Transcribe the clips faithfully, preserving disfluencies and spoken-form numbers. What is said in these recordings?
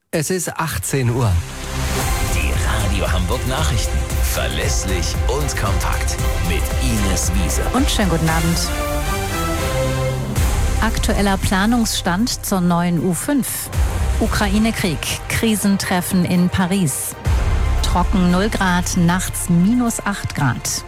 Es ist achtzehn Uhr. Die Radio Hamburg Nachrichten. Verlässlich und kompakt. Mit Ines Wiese. Und schönen guten Abend. Aktueller Planungsstand zur neuen U fünf. Ukraine-Krieg. Krisentreffen in Paris. Trocken null Grad, nachts minus acht Grad.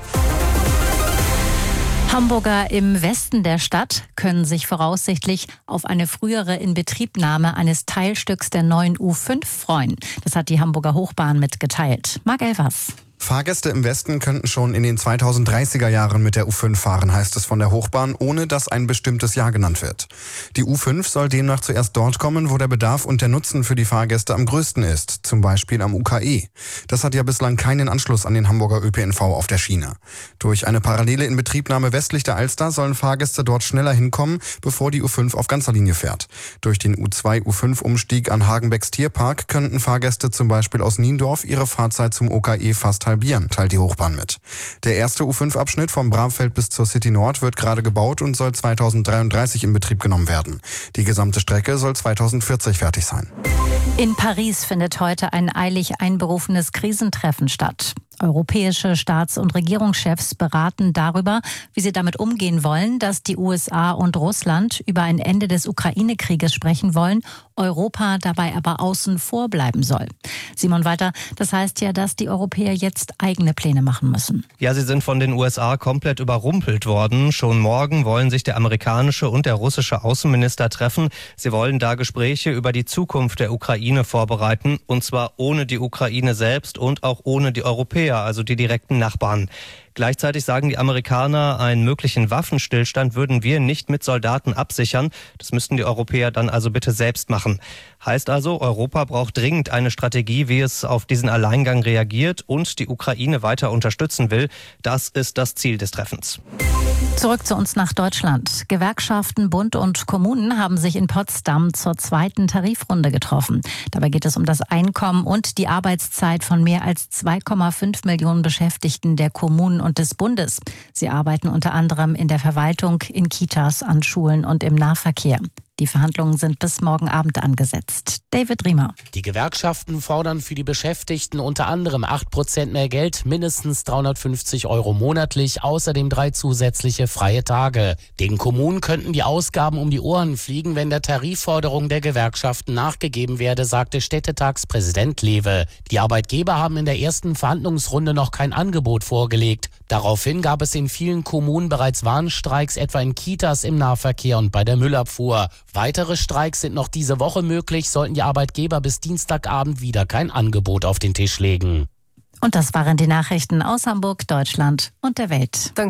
Hamburger im Westen der Stadt können sich voraussichtlich auf eine frühere Inbetriebnahme eines Teilstücks der neuen U fünf freuen. Das hat die Hamburger Hochbahn mitgeteilt. Marc Elvers. Fahrgäste im Westen könnten schon in den zweitausenddreißiger Jahren mit der U fünf fahren, heißt es von der Hochbahn, ohne dass ein bestimmtes Jahr genannt wird. Die U fünf soll demnach zuerst dort kommen, wo der Bedarf und der Nutzen für die Fahrgäste am größten ist, zum Beispiel am U K E. Das hat ja bislang keinen Anschluss an den Hamburger Ö P N V auf der Schiene. Durch eine parallele Inbetriebnahme westlich der Alster sollen Fahrgäste dort schneller hinkommen, bevor die U fünf auf ganzer Linie fährt. Durch den U zwei U fünf Umstieg an Hagenbecks Tierpark könnten Fahrgäste zum Beispiel aus Niendorf ihre Fahrzeit zum O K E fast halbieren, teilt die Hochbahn mit. Der erste U fünf Abschnitt vom Bramfeld bis zur City Nord wird gerade gebaut und soll zweitausenddreiunddreißig in Betrieb genommen werden. Die gesamte Strecke soll zweitausendvierzig fertig sein. In Paris findet heute ein eilig einberufenes Krisentreffen statt. Europäische Staats- und Regierungschefs beraten darüber, wie sie damit umgehen wollen, dass die U S A und Russland über ein Ende des Ukraine-Krieges sprechen wollen, Europa dabei aber außen vor bleiben soll. Simon Walter, das heißt ja, dass die Europäer jetzt eigene Pläne machen müssen. Ja, sie sind von den U S A komplett überrumpelt worden. Schon morgen wollen sich der amerikanische und der russische Außenminister treffen. Sie wollen da Gespräche über die Zukunft der Ukraine vorbereiten, und zwar ohne die Ukraine selbst und auch ohne die Europäer, also die direkten Nachbarn. Gleichzeitig sagen die Amerikaner, einen möglichen Waffenstillstand würden wir nicht mit Soldaten absichern. Das müssten die Europäer dann also bitte selbst machen. Heißt also, Europa braucht dringend eine Strategie, wie es auf diesen Alleingang reagiert und die Ukraine weiter unterstützen will. Das ist das Ziel des Treffens. Zurück zu uns nach Deutschland. Gewerkschaften, Bund und Kommunen haben sich in Potsdam zur zweiten Tarifrunde getroffen. Dabei geht es um das Einkommen und die Arbeitszeit von mehr als zwei Komma fünf Millionen Beschäftigten der Kommunen und des Bundes. Sie arbeiten unter anderem in der Verwaltung, in Kitas, an Schulen und im Nahverkehr. Die Verhandlungen sind bis morgen Abend angesetzt. David Riemer. Die Gewerkschaften fordern für die Beschäftigten unter anderem acht Prozent mehr Geld, mindestens dreihundertfünfzig Euro monatlich, außerdem drei zusätzliche freie Tage. Den Kommunen könnten die Ausgaben um die Ohren fliegen, wenn der Tarifforderung der Gewerkschaften nachgegeben werde, sagte Städtetagspräsident Lewe. Die Arbeitgeber haben in der ersten Verhandlungsrunde noch kein Angebot vorgelegt. Daraufhin gab es in vielen Kommunen bereits Warnstreiks, etwa in Kitas, im Nahverkehr und bei der Müllabfuhr. Weitere Streiks sind noch diese Woche möglich, sollten die Arbeitgeber bis Dienstagabend wieder kein Angebot auf den Tisch legen. Und das waren die Nachrichten aus Hamburg, Deutschland und der Welt.